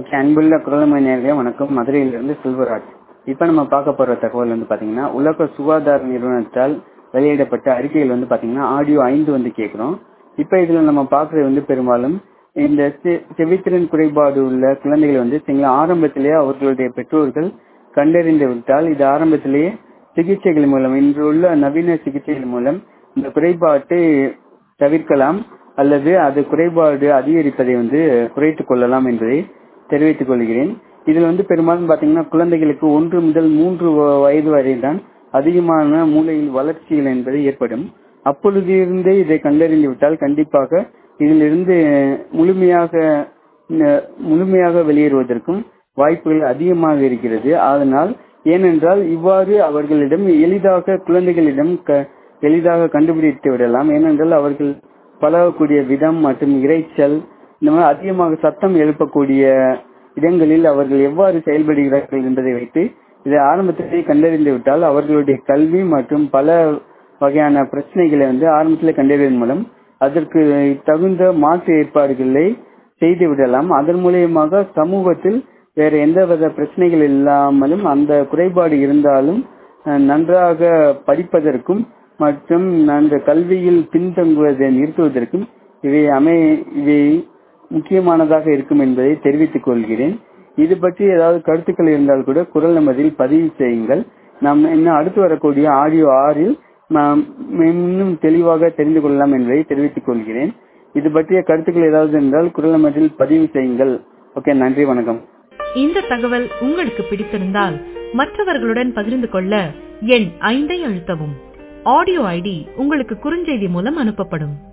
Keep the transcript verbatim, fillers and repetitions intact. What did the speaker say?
அன்புள்ள குரல்மணி நேயர்களே வணக்கம். மதுரையிலிருந்து செல்வராஜ். இப்ப நம்ம பார்க்க போற தகவல் வந்து பாத்தீங்கன்னா, உலக சுகாதார நிறுவனத்தால் வெளியிடப்பட்ட அறிக்கைகள் வந்து பாத்தீங்கன்னா ஆடியோ ஐந்து வந்து கேட்கிறோம். இப்ப இதுல நம்ம பாக்குறது வந்து பெரும்பாலும் இந்த செ- செவித்திறன் குறைபாடு உள்ள குழந்தைகள் வந்து சரிங்களா, ஆரம்பத்திலேயே அவர்களுடைய பெற்றோர்கள் கண்டறிந்து விட்டால் இது ஆரம்பத்திலேயே சிகிச்சைகள் மூலம், இன்று உள்ள நவீன சிகிச்சைகள் மூலம் இந்த குறைபாட்டை தவிர்க்கலாம் அல்லது அது குறைபாடு அதிகரிப்பதை வந்து குறைத்துக் கொள்ளலாம் என்பதை தெரிவித்துக் கொள்கிறேன். இதுல வந்து பெரும்பாலும் பாத்தீங்கன்னா குழந்தைகளுக்கு ஒன்று முதல் மூன்று வ- வயது வரை தான் அதிகமான மூளையில் வளர்ச்சிகள் என்பது ஏற்படும். அப்பொழுது இருந்தே இதை கண்டறிந்து விட்டால் கண்டிப்பாக இதிலிருந்து முழுமையாக ந- முழுமையாக வெளியேறுவதற்கும் வாய்ப்புகள் அதிகமாக இருக்கிறது. அதனால் ஏனென்றால் இவ்வாறு அவர்களிடம் எளிதாக குழந்தைகளிடம் க- எளிதாக கண்டுபிடித்து விடலாம். ஏனென்றால் அவர்கள் பழகக்கூடிய விதம் மற்றும் இரைச்சல், இந்த மாதிரி அதிகமாக சத்தம் எழுப்பக்கூடிய இடங்களில் அவர்கள் எவ்வாறு செயல்படுகிறார்கள் என்பதை வைத்து இதை ஆரம்பத்திலேயே கண்டறிந்து விட்டால் அவர்களுடைய கல்வி மற்றும் பல வகையான பிரச்சனைகளை வந்து ஆரம்பத்திலே கண்டறிவதன் மூலம் அதற்கு தகுந்த மாற்று ஏற்பாடுகளை செய்து விடலாம். அதன் மூலியமாக சமூகத்தில் வேற எந்தவித பிரச்சனைகள் இல்லாமலும் அந்த குறைபாடு இருந்தாலும் அஹ், நன்றாக படிப்பதற்கும் மற்றும் அந்த கல்வியில் பின்தங்குவதை நிறுத்துவதற்கும் இவை அமை இவை முக்கியமானதாக இருக்கும் என்பதை தெரிவித்துக் கொள்கிறேன். இது பற்றி ஏதாவது கருத்துக்கள் இருந்தால் கூட குரல் நமதில் பதிவு செய்யுங்கள். நாம் இன்னும் அடுத்து வரக்கூடிய ஆடியோ ஆறில் நாம் இன்னும் தெளிவாக தெரிந்து கொள்ளலாம் என்பதை தெரிவித்துக் கொள்கிறேன். இது பற்றிய கருத்துக்கள் ஏதாவது இருந்தால் குரல் நமதில் பதிவு செய்யுங்கள். ஓகே, நன்றி, வணக்கம். இந்த தகவல் உங்களுக்கு பிடித்திருந்தால் மற்றவர்களுடன் பகிர்ந்து கொள்ள எண் ஐந்தை அழுத்தவும். ஆடியோ ஐடி உங்களுக்கு குறுஞ்செய்தி மூலம் அனுப்பப்படும்.